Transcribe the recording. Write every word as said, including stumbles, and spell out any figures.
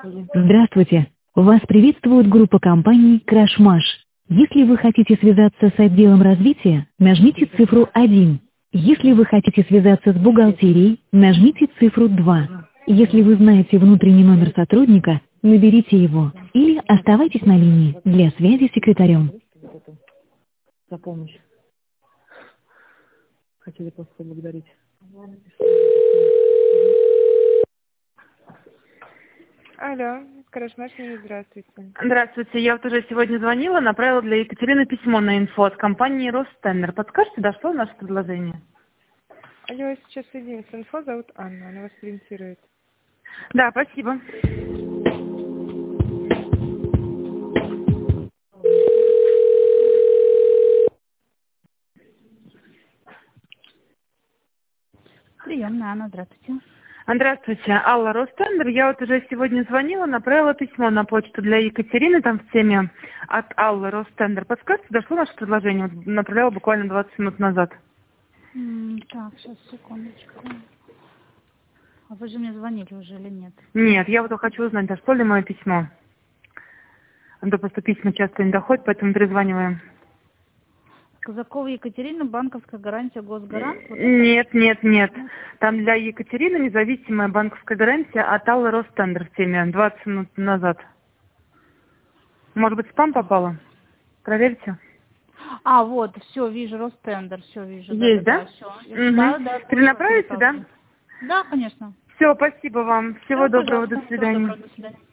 Здравствуйте. Вас приветствует группа компаний «Крашмаш». Если вы хотите связаться с отделом развития, нажмите цифру один. Если вы хотите связаться с бухгалтерией, нажмите цифру два. Если вы знаете внутренний номер сотрудника, наберите его или оставайтесь на линии для связи с секретарем. За помощь. Хотели просто поблагодарить. Алло, Крашмаш, здравствуйте. Здравствуйте, я вот уже сегодня звонила, направила для Екатерины письмо на инфо от компании Ростендер. Подскажете, дошло наше предложение? Я сейчас соединю с инфо, зовут Анна, она вас ориентирует. Да, спасибо. Приемная, Анна, здравствуйте. Здравствуйте, Алла Ростендер. Я вот уже сегодня звонила, направила письмо на почту для Екатерины, там в теме от Аллы Ростендер. Подскажите, дошло наше предложение? Вот направила буквально двадцать минут назад. М, Так, сейчас, секундочку. А вы же мне звонили уже или нет? Нет, я вот хочу узнать, дошло ли мое письмо. А то просто письма часто не доходят, поэтому перезваниваем. Казакова Екатерина, банковская гарантия, госгарант? Вот это? Нет, нет, нет. Там для Екатерины независимая банковская гарантия от Аллы Ростендер в теме двадцать минут назад. Может быть, спам попало? Проверьте. А, вот, все, вижу, Ростендер, все вижу. Есть, да? да? Да, все. Угу. Да, да. Перенаправите, да? Да, конечно. Все, спасибо вам. Всего Да, доброго, до пожалуйста. Всего свидания. доброго, до свидания.